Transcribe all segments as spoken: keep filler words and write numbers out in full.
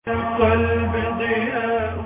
القلب ضياء.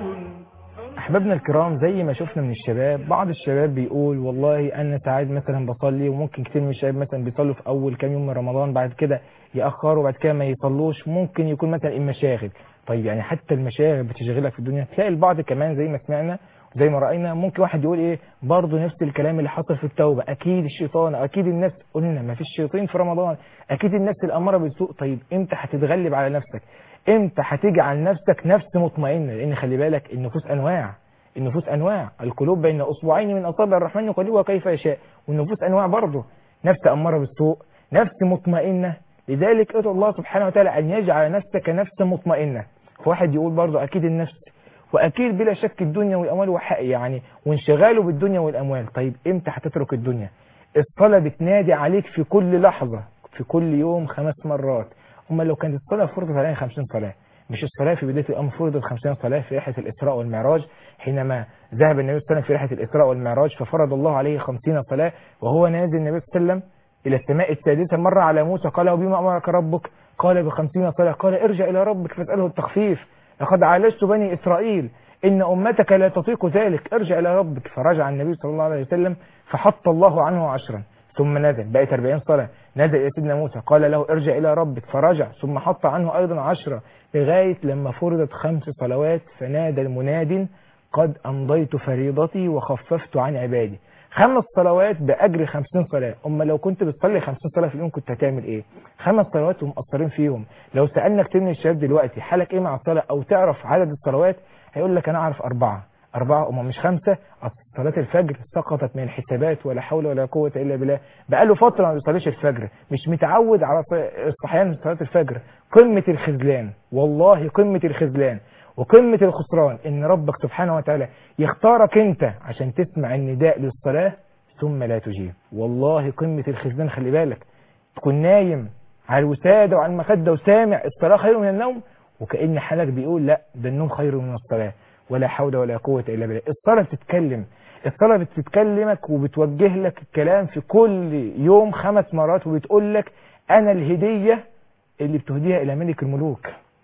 احبابنا الكرام، زي ما شفنا من الشباب، بعض الشباب بيقول والله انا ساعات مثلا بصلي، وممكن كتير من الشباب مثلا بيصلوا في اول كام يوم من رمضان، بعد كده ياخروا، بعد كده ما يصلوش، ممكن يكون مثلا المشاغل. طيب يعني حتى المشاغل بتشغلك في الدنيا. تلاقي البعض كمان زي ما سمعنا زي ما راينا، ممكن واحد يقول ايه برضه نفس الكلام اللي حصل في التوبه، اكيد الشيطان، اكيد النفس. قلنا ما فيش شياطين في رمضان، اكيد النفس الاماره بالسوء. طيب امتى هتتغلب على نفسك؟ امتى هتجعل نفسك نفس مطمئنه؟ لان خلي بالك النفوس انواع، النفوس انواع، القلوب بين اصبعين من اصابع الرحمن يقلبها كيف يشاء. والنفوس انواع برضه، نفس اماره بالسوء، نفس مطمئنه. لذلك ادعو الله سبحانه وتعالى ان يجعل نفسك نفس مطمئنه. فواحد يقول برضه اكيد النفس، واكيد بلا شك الدنيا والاموال وحق يعني، وانشغاله بالدنيا والاموال. طيب امتى هتترك الدنيا؟ الصلاه بتنادي عليك في كل لحظه، في كل يوم خمس مرات. اما لو كانت الصلاه فرضت علينا خمسين صلاه، مش الصلاة في بداية الأمر فرضت خمسين صلاة في رحلة الإسراء والمعراج، حينما ذهب النبي صلى الله عليه وسلم في رحلة الإسراء والمعراج ففرض الله عليه خمسين صلاة، وهو نازل النبي صلى الله عليه وسلم إلى السماء السادسة مر على موسى قال وبما أمرك ربك؟ قال بخمسين صلاة. قال ارجع إلى ربك فاسأله التخفيف، لقد عالجت بني إسرائيل إن أمتك لا تطيق ذلك، ارجع إلى ربك. فرجع النبي صلى الله عليه وسلم فحط الله عنه عشرا، ثم نزل بقت أربعين صلاة، نزل إلى سيدنا موسى قال له ارجع إلى ربك فرجع، ثم حط عنه أيضا عشرة، لغاية لما فرضت خمس صلوات فنادى المناد قد أمضيت فريضتي وخففت عن عبادي. خمس صلوات بأجر خمسين صلاة. أما لو كنت بتصلي خمسين صلاة في اليوم كنت هتعمل إيه؟ خمس صلوات ومقصرين فيهم. لو سألنا كتير من الشباب دلوقتي حالك إيه مع الصلاة أو تعرف عدد الصلوات، هيقول لك أنا أعرف أربعة. أربعة أما مش خمسة. صلاة الفجر سقطت من الحسابات ولا حول ولا قوة إلا بالله. بقاله فترة ما بيصليش الفجر، مش متعود على الصحيان في صلاة الفجر. قمة الخذلان، والله قمة الخذلان وقمة الخسران إن ربك سبحانه وتعالى يختارك أنت عشان تسمع النداء للصلاة ثم لا تجيب. والله قمة الخذلان. خلي بالك تكون نايم على الوسادة وعلى المخدة وسامع الصلاة خير من النوم، وكأن حالك بيقول لا ده النوم خير من الصلاة. ولا حول ولا قوة إلا بالله. الصلاة بتتكلم، الصلاة بتتكلمك وبتوجه لك الكلام في كل يوم خمس مرات، وبتقول لك أنا الهدية اللي بتهديها إلى ملك الملوك،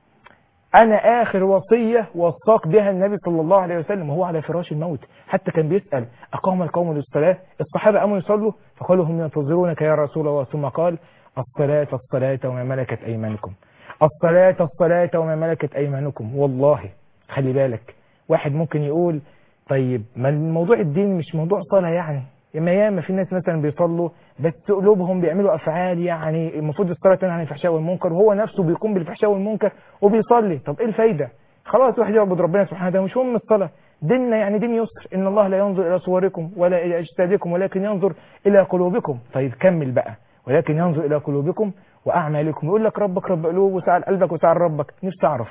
أنا آخر وصية وصاك بها النبي صلى الله عليه وسلم وهو على فراش الموت. حتى كان بيسأل أقام القوم للصلاة؟ الصحابة قاموا يصلوا فقالوا هم ينتظرونك يا رسول الله، ثم قال الصلاة الصلاة وما ملكت أيمانكم، الصلاة الصلاة وما ملكت أيمانكم. والله خلي بالك واحد ممكن يقول طيب ما الموضوع الدين مش موضوع صلاة يعني، ياما ياما في ناس مثلا بيصلوا بس قلوبهم بيعملوا افعال، يعني المفروض الصلاه تنهى عن الفحشاء والمنكر وهو نفسه بيقوم بالفحشاء والمنكر وبيصلي. طب ايه الفايده؟ خلاص واحد يعبد ربنا سبحانه وتعالى، مش مهم الصلاه. ديننا يعني دين يسر، ان الله لا ينظر الى صوركم ولا الى اجسادكم ولكن ينظر الى قلوبكم. طيب كمل بقى، ولكن ينظر الى قلوبكم واعمالكم. يقول لك ربك رب قلوب وسعى قلبك وسعى ربك. نفسي اعرف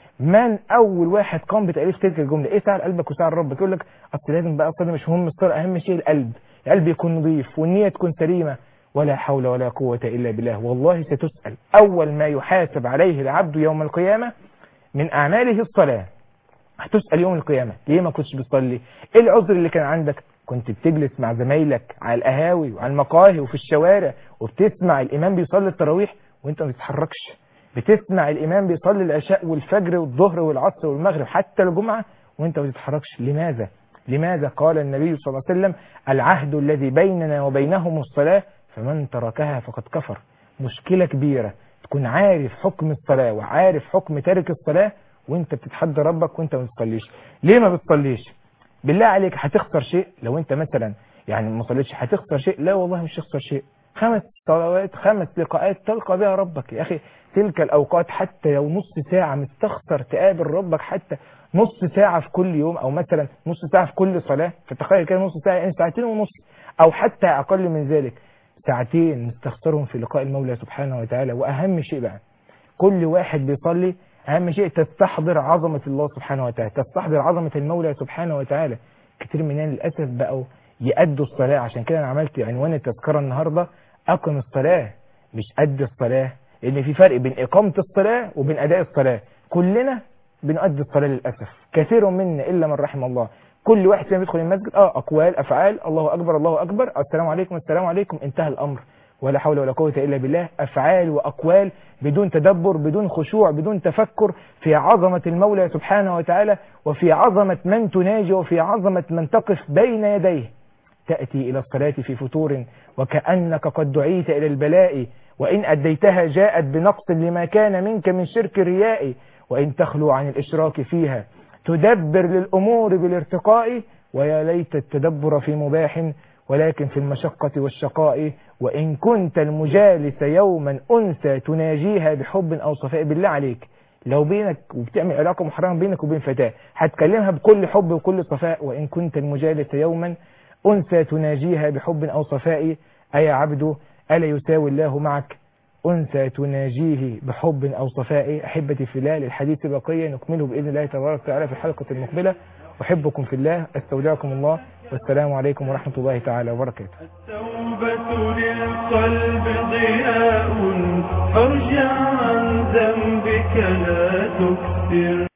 من اول واحد قام بتاليف تلك الجمله؟ ايه سعى قلبك وسعى ربك؟ يقول لك اصل لازم بقى الصلاه مش مهم الصلاه، اهم شيء القلب، القلب يكون نظيف والنيه تكون سليمه. ولا حول ولا قوه الا بالله. والله ستسال، اول ما يحاسب عليه العبد يوم القيامه من اعماله الصلاه. هتسال يوم القيامه ليه ما كنتش بتصلي؟ ايه العذر اللي كان عندك؟ كنت بتجلس مع زمايلك على القهاوي وعلى المقاهي وفي الشوارع وبتسمع الامام بيصلي التراويح وانت ما بتتحركش، بتسمع الإمام بيصلي العشاء والفجر والظهر والعصر والمغرب حتى الجمعة وانت ما بتتحركش. لماذا؟ لماذا؟ قال النبي صلى الله عليه وسلم العهد الذي بيننا وبينهم الصلاة فمن تركها فقد كفر. مشكلة كبيرة تكون عارف حكم الصلاة وعارف حكم تارك الصلاة وانت بتتحدى ربك وانت ما بتصليش. ليه ما بتصليش؟ بالله عليك هتخسر شيء لو انت مثلا يعني ما صليتش؟ هتخسر شيء؟ لا والله مش هتخسر شيء. خمس صلوات، خمس لقاءات تلقى بها ربك يا أخي. تلك الأوقات حتى لو نص ساعة مستخسر تقابل ربك، حتى نص ساعة في كل يوم أو مثلا نص ساعة في كل صلاة، فتخيل كده نص ساعة يعني ساعتين ونص أو حتى أقل من ذلك، ساعتين نستخسرهم في لقاء المولى سبحانه وتعالى. وأهم شيء بقى كل واحد بيصلي أهم شيء تستحضر عظمة الله سبحانه وتعالى، تستحضر عظمة المولى سبحانه وتعالى. كتير مننا للأسف بقوا يأدوا الصلاة. عشان كده أنا عملت عنوان التذكرة النهاردة أقم الصلاة مش أدي الصلاة، لأن في فرق بين إقامة الصلاة وبين أداء الصلاة. كلنا بنؤدي الصلاة للأسف، كثير منا إلا من رحم الله. كل واحد فينا بيدخل المسجد اه أقوال أفعال، الله أكبر الله أكبر، السلام عليكم السلام عليكم، انتهى الأمر. ولا حول ولا قوة إلا بالله، أفعال وأقوال بدون تدبر، بدون خشوع، بدون تفكر في عظمة المولى سبحانه وتعالى، وفي عظمة من تناجي، وفي عظمة من تقف بين يديه. تأتي إلى الصلاة في فتور وكأنك قد دعيت إلى البلاء، وإن أديتها جاءت بنقص لما كان منك من شرك الرياء، وإن تخلو عن الإشراك فيها تدبر للأمور بالارتقاء، ويا ليت التدبر في مباح ولكن في المشقة والشقاء، وإن كنت المجالس يوما أنثى تناجيها بحب أو صفاء. بالله عليك لو بينك وبتعمل علاقة محرمة بينك وبين فتاة هتكلمها بكل حب وكل صفاء، وإن كنت المجالس يوما أنثى تناجيها بحب أو صفاء، أي عبد ألا يساوي الله معك أنثى تناجيه بحب أو صفاء. أحبتي في الله، للحديث بقية نكمله بإذن الله تبارك وتعالى في الحلقة المقبلة. أحبكم في الله، أستودعكم الله، والسلام عليكم ورحمة الله تعالى وبركاته. التوبة للقلب ضياء، فارجع عن ذنبك لا تكثر.